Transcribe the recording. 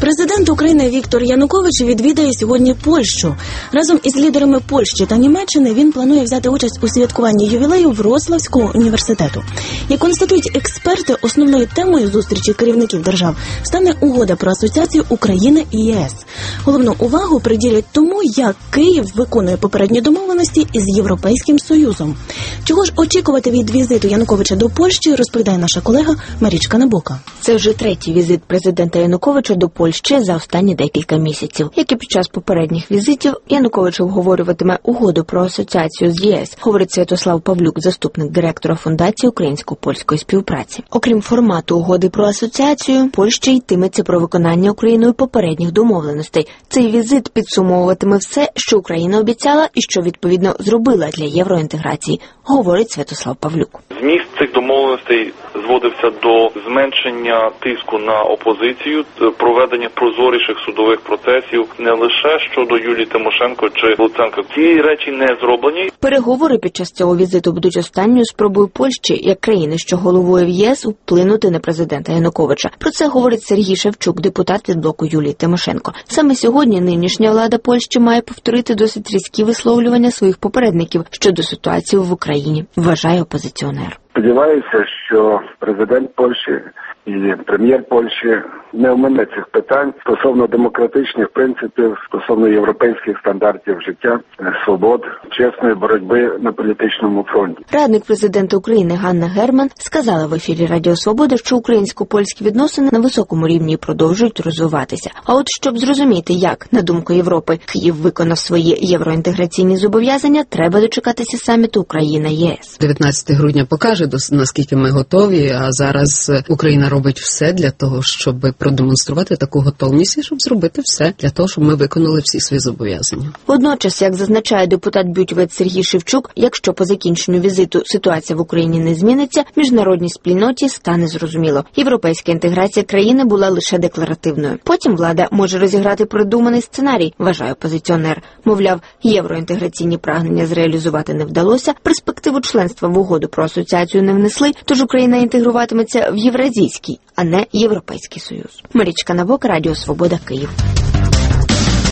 Президент України Віктор Янукович відвідає сьогодні Польщу. Разом із лідерами Польщі та Німеччини він планує взяти участь у святкуванні ювілею Вроцлавського університету. Як констатують експерти, основною темою зустрічі керівників держав стане угода про асоціацію України і ЄС. Головну увагу приділять тому, як Київ виконує попередні домовленості із Європейським Союзом. Чого ж очікувати від візиту Януковича до Польщі, розповідає наша колега Марічка Набока. Це вже третій візит президента Януковича до Польщі за останні декілька місяців. Як і під час попередніх візитів, Янукович обговорюватиме угоду про асоціацію з ЄС, говорить Святослав Павлюк, заступник директора Фундації українсько-польської співпраці. Окрім формату угоди про асоціацію, Польща йтиметься про виконання Україною попередніх домовленостей. Цей візит підсумовуватиме все, що Україна обіцяла і що, відповідно, зробила для євроінтеграції, говорить Святослав Павлюк. Зміст цих домовленостей зводився до зменшення тиску на опозицію, проведення прозоріших судових процесів не лише щодо Юлії Тимошенко чи Луценка. Ці речі не зроблені. Переговори під час цього візиту будуть останньою спробою Польщі, як країни, що головує в ЄС, вплинути на президента Януковича. Про це говорить Сергій Шевчук, депутат від блоку Юлії Тимошенко. Саме сьогодні нинішня влада Польщі має повторити досить різкі висловлювання своїх попередників щодо ситуації в Україні, вважає опозиціонер. Сподіваюся, що президент Польщі і прем'єр Польщі не омине цих питань стосовно демократичних принципів, стосовно європейських стандартів життя, свобод, чесної боротьби на політичному фронті. Радник президента України Ганна Герман сказала в ефірі Радіо Свобода, що українсько-польські відносини на високому рівні продовжують розвиватися. А от щоб зрозуміти, як, на думку Європи, Київ виконав свої євроінтеграційні зобов'язання, треба дочекатися саміту Україна-ЄС. 19 грудня покаже, наскільки ми готові, а зараз Україна робить все для того, щоб продемонструвати таку готовність і щоб зробити все для того, щоб ми виконали всі свої зобов'язання. Водночас, як зазначає депутат Бютівець Сергій Шевчук, якщо по закінченню візиту ситуація в Україні не зміниться, міжнародній спільноті стане зрозуміло. Європейська інтеграція країни була лише декларативною. Потім влада може розіграти продуманий сценарій, вважає опозиціонер. Мовляв, євроінтеграційні прагнення зреалізувати не вдалося, перспективу членства в угоду про асоціацію не внесли, тож Україна інтегруватиметься в Євразійський, а не Європейський Союз. Марічка Набока, Радіо Свобода, Київ.